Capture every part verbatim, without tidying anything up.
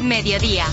Mediodía.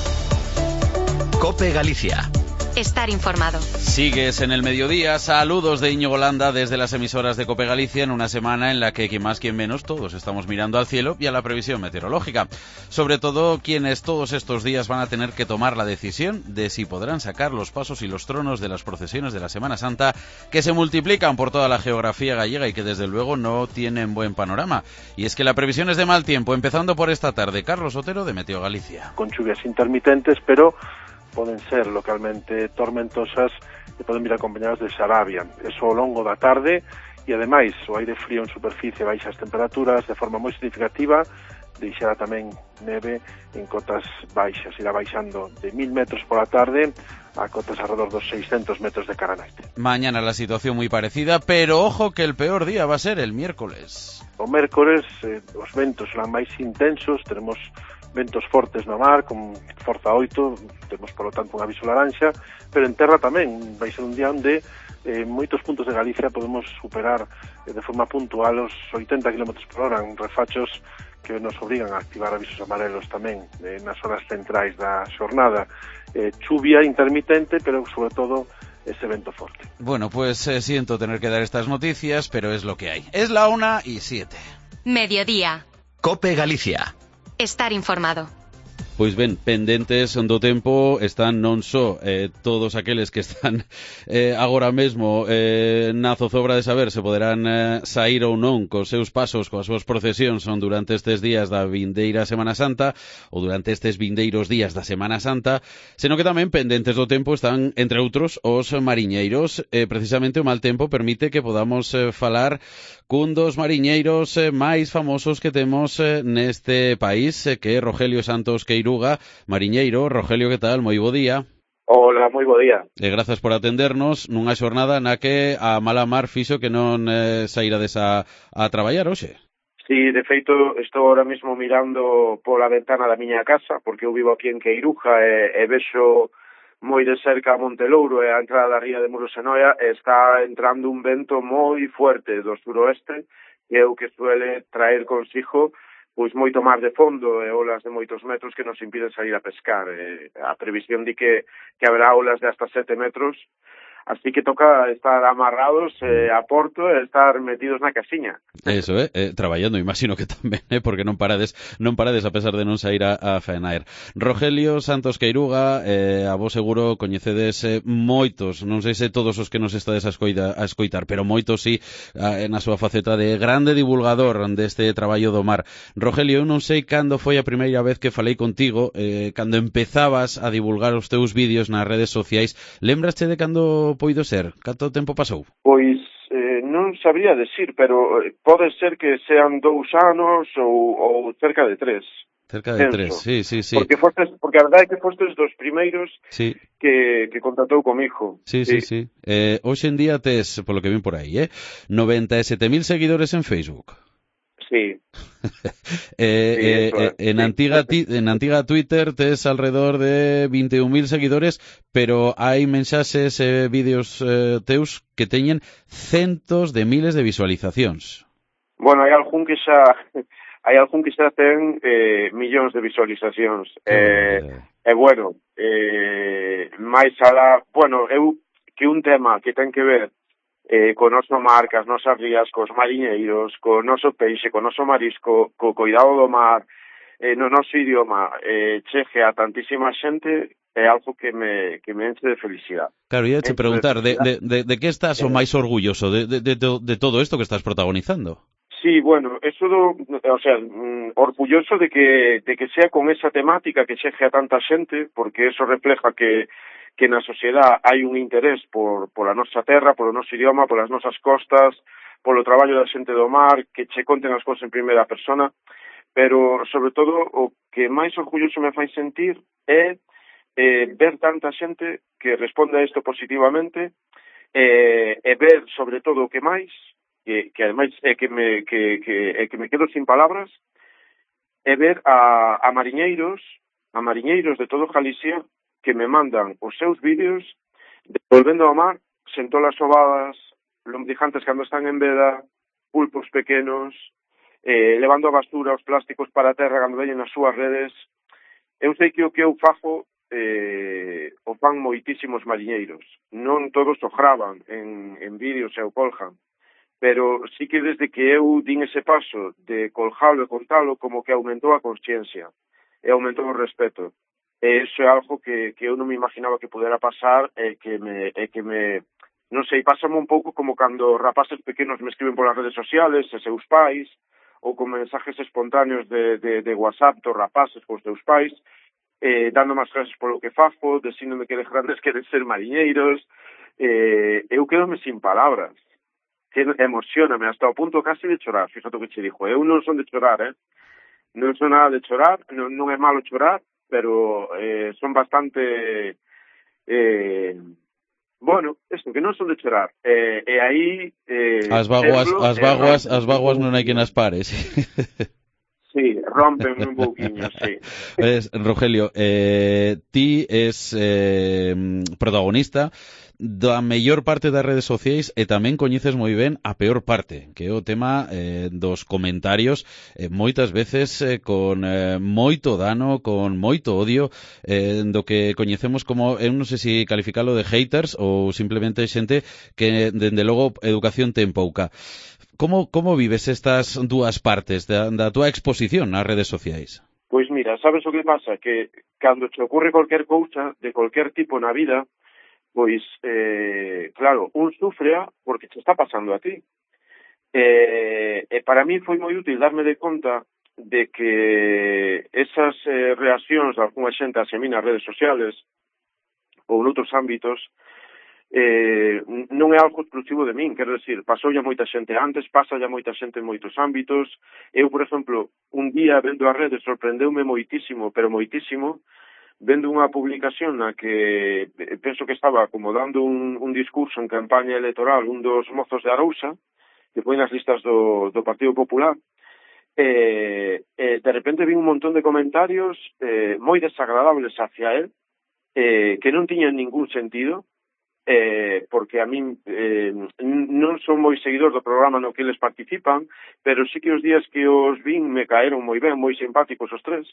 COPE Galicia. Estar informado. Sigues en el mediodía. Saludos de Íñigo Landa desde las emisoras de COPE Galicia en una semana en la que, quien más, quien menos, todos estamos mirando al cielo y a la previsión meteorológica. Sobre todo quienes todos estos días van a tener que tomar la decisión de si podrán sacar los pasos y los tronos de las procesiones de la Semana Santa, que se multiplican por toda la geografía gallega y que desde luego no tienen buen panorama. Y es que la previsión es de mal tiempo, empezando por esta tarde. Carlos Otero, de Meteo Galicia. Con lluvias intermitentes, pero poden ser localmente tormentosas e poden vir acompañadas de xarabia. Eso ao longo da tarde e, ademais, o aire frío en superficie baixa as temperaturas de forma moi significativa, deixará tamén neve en cotas baixas, irá baixando de mil metros por a tarde a cotas alrededor dos seiscentos metros de cara a noite. Mañana la situación muy parecida, pero ojo que el peor día va a ser el miércoles. O mércores eh, os ventos serán máis intensos, teremos ventos fortes no mar, con forza oito, temos, por lo tanto, un aviso laranxa, pero en terra tamén vai ser un día onde eh, moitos puntos de Galicia podemos superar eh, de forma puntual os oitenta kilómetros por hora en refachos que nos obrigan a activar avisos amarelos tamén eh, nas horas centrais da xornada. Eh, chuvia intermitente, pero sobre todo ese vento forte. Bueno, pues eh, siento tener que dar estas noticias, pero es lo que hay. Es la una y siete. Mediodía. COPE Galicia. Estar informado. Pois ben, pendentes do tempo están non só eh, todos aqueles que están eh, agora mesmo eh, na zozobra de saber se poderán eh, sair ou non cos seus pasos, coas súas procesións son durante estes días da vindeira Semana Santa ou durante estes vindeiros días da Semana Santa, senón que tamén pendentes do tempo están, entre outros, os mariñeiros. Eh, precisamente o mal tempo permite que podamos eh, falar cun dos mariñeiros eh, máis famosos que temos eh, neste país, eh, que é Rogelio Santos Queiruga, mariñeiro. Rogelio, que tal? Moi bo día. Hola, moi bo día. E grazas por atendernos nunha xornada na que a mala mar fixo que non eh, sairades a, a traballar hoxe. Sí, de feito, estou ahora mesmo mirando pola ventana da miña casa, porque eu vivo aquí en Queiruja e, e vexo moi de cerca a Montelouro e a entrada da ría de Muros e Noia, e está entrando un vento moi fuerte do suroeste, que é o que suele traer consigo pois moito mar de fondo e olas de moitos metros que nos impiden sair a pescar. E a previsión di que, que haberá olas de hasta sete metros, así que toca estar amarrados eh, a porto e estar metidos na casiña. Eso, eh, eh traballando, imagino que tamén, eh, porque non parades, non parades a pesar de non sair a, a faenaer. Rogelio Santos Queiruga, eh, a vos seguro coñecedes eh, moitos, non sei se todos os que nos estades a, escoida, a escoitar, pero moitos sí, eh, na súa faceta de grande divulgador deste traballo do mar. Rogelio, eu non sei cando foi a primeira vez que falei contigo, eh, cando empezabas a divulgar os teus vídeos nas redes sociais, lembraste de cando poido ser? Canto tempo pasou? Pois eh, non sabría decir, pero pode ser que sean dous anos ou, ou cerca de tres. Cerca de penso. tres, sí, sí, sí. Porque fostes, porque a verdade é que fostes dos primeiros sí. que, que contactou comigo. Sí, sí, sí. sí. Eh, hoxe en día tes, polo que ven por aí, eh, noventa e sete mil seguidores en Facebook. Sí. eh, sí, eh, es, en, sí. antiga ti, en antiga Twitter tes alrededor de vinte e un mil seguidores, pero hai mensaxes e eh, vídeos eh, teus que teñen centos de miles de visualizacións. Bueno, hai algún que xa hai algún que xa ten eh, millóns de visualizacións. Eh, e eh, bueno, eh, máis alá, bueno, eu que un tema que ten que ver Eh, co noso mar, cas nosas rías, cos mariñeiros, co noso peixe, co noso marisco, co cuidado do mar, eh, no noso idioma, eh, cheje a tantísima xente, é algo que me, que me enche de felicidade. Claro, ia te preguntar, de, de, de, de que estás o máis orgulloso de, de, de, de todo isto que estás protagonizando? Sí, bueno, eso do, o sea, mm, orgulloso de que, de que sea con esa temática que cheje a tanta xente, porque eso refleja que que na sociedade hai un interés por, por a nosa terra, polo noso idioma, polas nosas costas, polo traballo da xente do mar, que che conten as cousas en primeira persona, pero, sobre todo, o que máis orgulloso me fai sentir é eh, ver tanta xente que responde a isto positivamente eh, e ver, sobre todo, o que máis, que, que ademais é que me, que, que, é que me quedo sin palabras, é ver a, a mariñeiros, a mariñeiros de todo Galicia, que me mandan os seus vídeos de volvendo ao mar, sentolas sobadas, lombrijantes cando están en veda, pulpos pequenos, eh, levando a basura, os plásticos para a terra cando veñen as súas redes. Eu sei que o que eu fago eh, o fan moitísimos mariñeiros. Non todos o gravan en, en vídeos e o colgan, pero sí que desde que eu din ese paso de colgalo e contalo, como que aumentou a consciencia e aumentou o respeto. E iso é algo que, que eu non me imaginaba que pudera pasar e que me, e que me non sei, pásame un pouco como cando rapaces pequenos me escriben polas redes sociales, e seus pais, ou con mensajes espontáneos de, de, de WhatsApp dos rapaces cos teus pais, eh, dando máis gracias polo que fago, diciéndome que de grandes queren ser mariñeiros, eh, eu quedome sin palabras. Que emocioname hasta o punto casi de chorar, fíjate o que che dixo. Eu non son de chorar, eh? Non son nada de chorar, non, non é malo chorar, pero eh, son bastante... Eh, bueno, isto, que non son de chorar. Eh, e aí... Eh, as vaguas, as vaguas, as vaguas non hai quen as pare, sí. Sí, rompen un pouquiño, sí. Es, Rogelio, eh, ti es eh, protagonista da mellor parte das redes sociais e tamén coñeces moi ben a peor parte, que é o tema eh, dos comentarios, eh, moitas veces eh, con eh, moito dano, con moito odio, eh, do que coñecemos como, eu non sei se calificalo de haters ou simplemente xente que, dende logo, educación ten pouca. Como, como vives estas dúas partes da, da túa exposición nas redes sociais? Pois mira, sabes o que pasa? Que cando te ocurre cualquier cousa de cualquier tipo na vida, pois, eh, claro, un sufrea porque te está pasando a ti. Eh, e para mí foi moi útil darme de conta de que esas eh, reaccións de algunha xente hacia mí nas redes sociales ou noutros ámbitos eh, non é algo exclusivo de min, quero decir, pasou ya moita xente antes, pasa ya moita xente en moitos ámbitos. Eu, por exemplo, un día vendo as redes sorprendeume moitísimo, pero moitísimo, vendo unha publicación na que penso que estaba como dando un, un discurso en campaña electoral un dos mozos de Arousa, que foi nas listas do, do Partido Popular, e, e de repente vi un montón de comentarios eh, moi desagradables hacia él, eh, que non tiñan ningún sentido, eh, porque a min eh, non son moi seguidor do programa no que eles participan, pero sí que os días que os vin me caeron moi ben, moi simpáticos os tres.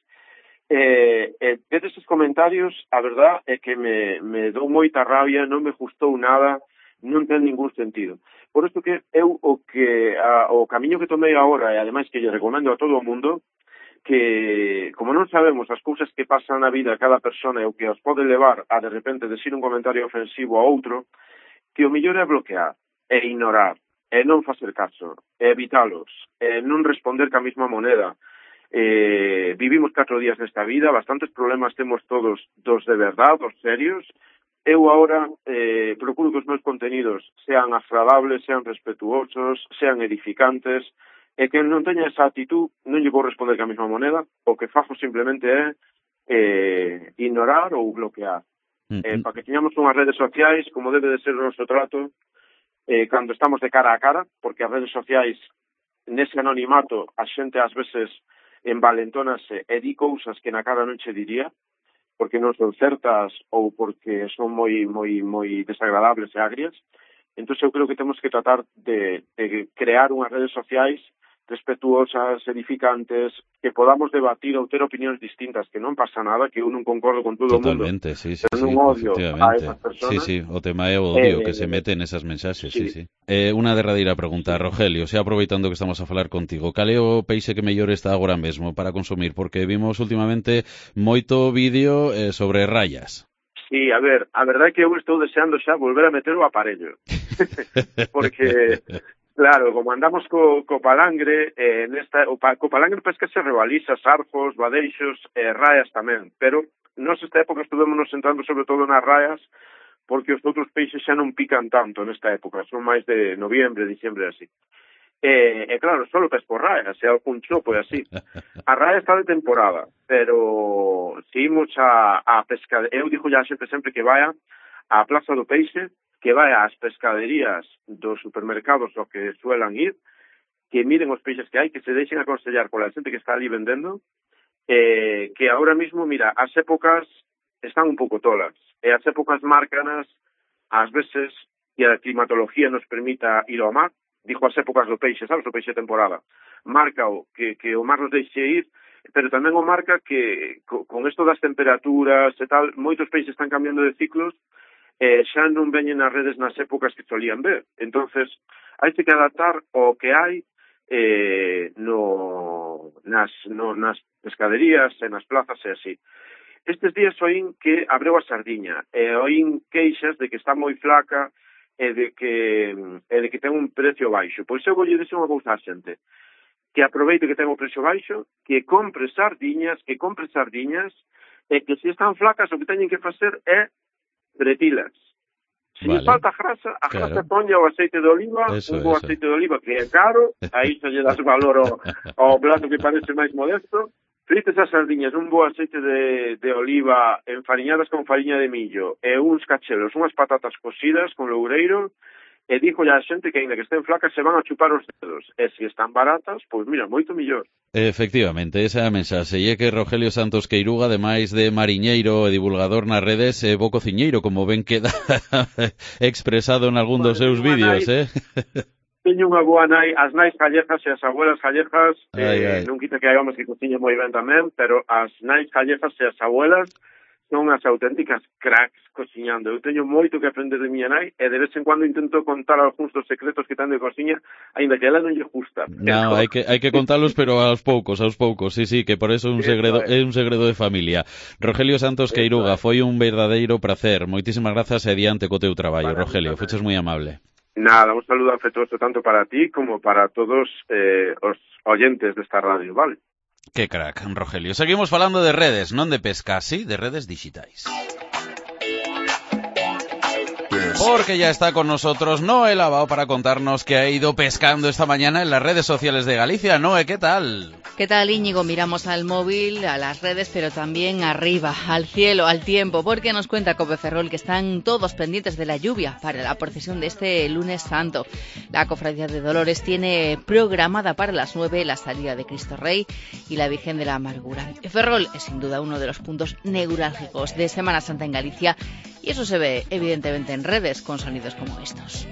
Eh, eh, de esos comentarios, a verdad é que me, me dou moita rabia, non me gustou nada, non ten ningún sentido. Por isto que eu o que a, o camiño que tomei agora, e ademais que lle recomendo a todo o mundo, que como non sabemos as cousas que pasan na vida a cada persona e o que os pode levar a de repente decir un comentario ofensivo a outro, que o mellor é bloquear, e ignorar, e non facer caso, e evitalos, e non responder ca mesma moneda. Eh, vivimos catro días nesta vida, bastantes problemas temos todos dos de verdade, dos serios. Eu agora eh, procuro que os meus contenidos sean agradables, sean respetuosos, sean edificantes, e que non teña esa actitud, non lle vou responder ca mesma moneda, o que fajo simplemente é eh, ignorar ou bloquear. Mm-hmm. Eh, para que teñamos unhas redes sociais, como debe de ser o noso trato, eh, cando estamos de cara a cara, porque as redes sociais, nese anonimato, a xente ás veces envalentónase e di cousas que na cara non che diría, porque non son certas ou porque son moi moi moi desagradables e agrias. Entón eu creo que temos que tratar de, de crear unhas redes sociais respetuosas, edificantes, que podamos debatir ou ter opinións distintas, que non pasa nada, que eu non concordo con todo o mundo. Totalmente, sí, sí, pero non sí, odio a esas personas. Sí, sí, o tema é o odio eh, que se mete nesas mensaxes, sí, sí. sí. Eh, unha derradeira pregunta, sí. Rogelio, xa aproveitando que estamos a falar contigo, cal é o peixe que mellor está agora mesmo para consumir? Porque vimos últimamente moito vídeo eh, sobre rayas. Sí, a ver, a verdade é que eu estou deseando xa volver a meter o aparello. Porque... Claro, como andamos co, co palangre, eh, nesta, o, pa, co palangre pesquese rebalizas, arcos, badeixos e eh, raias tamén, pero nos esta época estuvemos entrando sobre todo nas raias porque os outros peixes xa non pican tanto nesta época, son máis de noviembre, diciembre, así. E, e claro, solo pesco raias, e algún chopo e así. A raia está de temporada, pero si imos a, a pescar, eu dixo ya sempre sempre que vaya á Plaza do Peixe, que vai ás pescaderías dos supermercados o que suelan ir, que miren os peixes que hai, que se deixen aconsellar pola xente que está ali vendendo, eh, que ahora mismo, mira, as épocas están un pouco tolas, e as épocas márcanas, ás veces, que a climatología nos permita ir ao mar, dijo as épocas do peixe, sabes, o peixe temporada, marca o que, que o mar nos deixe ir, pero tamén o marca que co, con isto das temperaturas e tal, moitos países están cambiando de ciclos e xa non veñen as redes nas épocas que solían ver. Entonces, hai que adaptar o que hai eh, no, nas, no, nas pescaderías e nas plazas e así. Estes días oín que abreu a sardiña e oín queixas de que está moi flaca e de que e de que ten un precio baixo. Pois eu vou lle dixer unha cousa á xente, que aproveite que ten o precio baixo, que compre sardiñas, que compre sardiñas, e que se están flacas o que teñen que facer é fretilas. Se vale. Falta grasa, a claro. grasa ponlle o aceite de oliva, eso, un bo aceite de oliva que é caro, aí xa lle das valor ao, ao plato que parece máis modesto. Frites as sardiñas, un bo aceite de, de oliva enfariñadas con fariña de millo e uns cachelos, unhas patatas cocidas con loureiro, e dijo a xente que ainda que estén flacas se van a chupar os dedos. E se están baratas, pois mira, moito mellor. Efectivamente, esa é a mensaxe. E é que Rogelio Santos Queiruga, ademais de mariñeiro e divulgador nas redes, é bo cociñeiro, como ben queda expresado en algún dos seus vídeos, eh? Teño unha boa nai, as nais gallegas e as abuelas gallegas, eh, non quita que hai homes que cociñen moi ben tamén, pero as nais gallegas e as abuelas son as auténticas cracks cociñando. Eu teño moito que aprender de miña nai e de vez en cuando intento contar algúns dos secretos que ten de cociña, aínda que a ela non lle gusta. Non, hai que hai que contalos, pero aos poucos, aos poucos. Sí, sí, que por eso é un segredo, é un segredo de familia. Rogelio Santos Queiruga, foi un verdadeiro placer. Moitísimas grazas e adiante co teu traballo, Rogelio. Fuches moi amable. Nada, un saludo afectuoso tanto para ti como para todos eh, os oyentes desta radio, vale? Que crack, Rogelio. Seguimos falando de redes, non de pesca, sí, de redes digitais. Porque ya está con nosotros Noé Lavao para contarnos que ha ido pescando esta mañana en las redes sociales de Galicia. Noé, ¿qué tal? ¿Qué tal, Íñigo? Miramos al móvil, a las redes, pero también arriba, al cielo, al tiempo, porque nos cuenta Cope Ferrol que están todos pendientes de la lluvia para la procesión de este lunes santo. La Cofradía de Dolores tiene programada para las nueve la salida de Cristo Rey y la Virgen de la Amargura. Ferrol es sin duda uno de los puntos neurálgicos de Semana Santa en Galicia y eso se ve evidentemente en redes con sonidos como estos.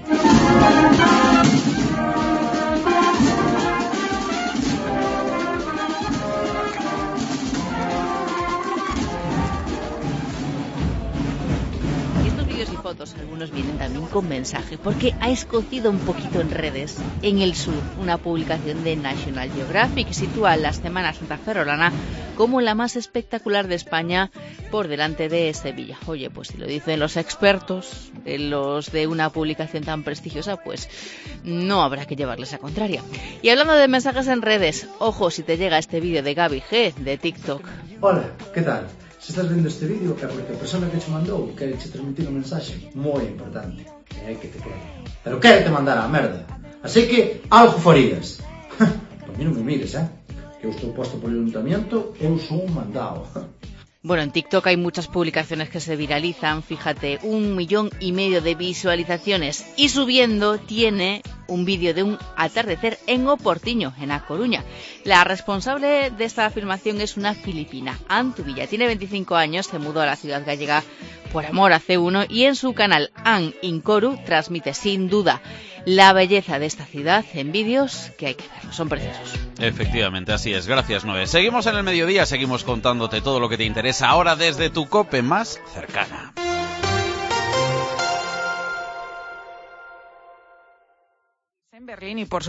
Fotos, algunos vienen también con mensaje, porque ha escocido un poquito en redes, en el sur, una publicación de National Geographic que sitúa la Semana Santa Ferrolana como la más espectacular de España por delante de Sevilla. Oye, pues si lo dicen los expertos, de los de una publicación tan prestigiosa, pues no habrá que llevarles a contraria. Y hablando de mensajes en redes, ojo si te llega este vídeo de Gaby G de TikTok. Hola, ¿qué tal? Se estás vendo este vídeo é porque a persona que te mandou quere che transmitir un mensaxe moi importante, que hai que te quere. Pero quere te mandar a merda. Así que algo farías. Por mí non me mires, eh? Que eu estou posto por el ayuntamiento, eu sou un mandado. Bueno, en TikTok hay muchas publicaciones que se viralizan, fíjate, un millón y medio de visualizaciones y subiendo tiene un vídeo de un atardecer en Oportiño, en A Coruña. La responsable de esta afirmación es una filipina, Antu Villa. Tiene veinticinco años, se mudó a la ciudad gallega por amor a C uno y en su canal An Incoru transmite sin duda la belleza de esta ciudad en vídeos que hay que verlos, son preciosos. Efectivamente, así es. Gracias, Noé. Seguimos en el mediodía, seguimos contándote todo lo que te interesa ahora desde tu COPE más cercana. En Berlín y por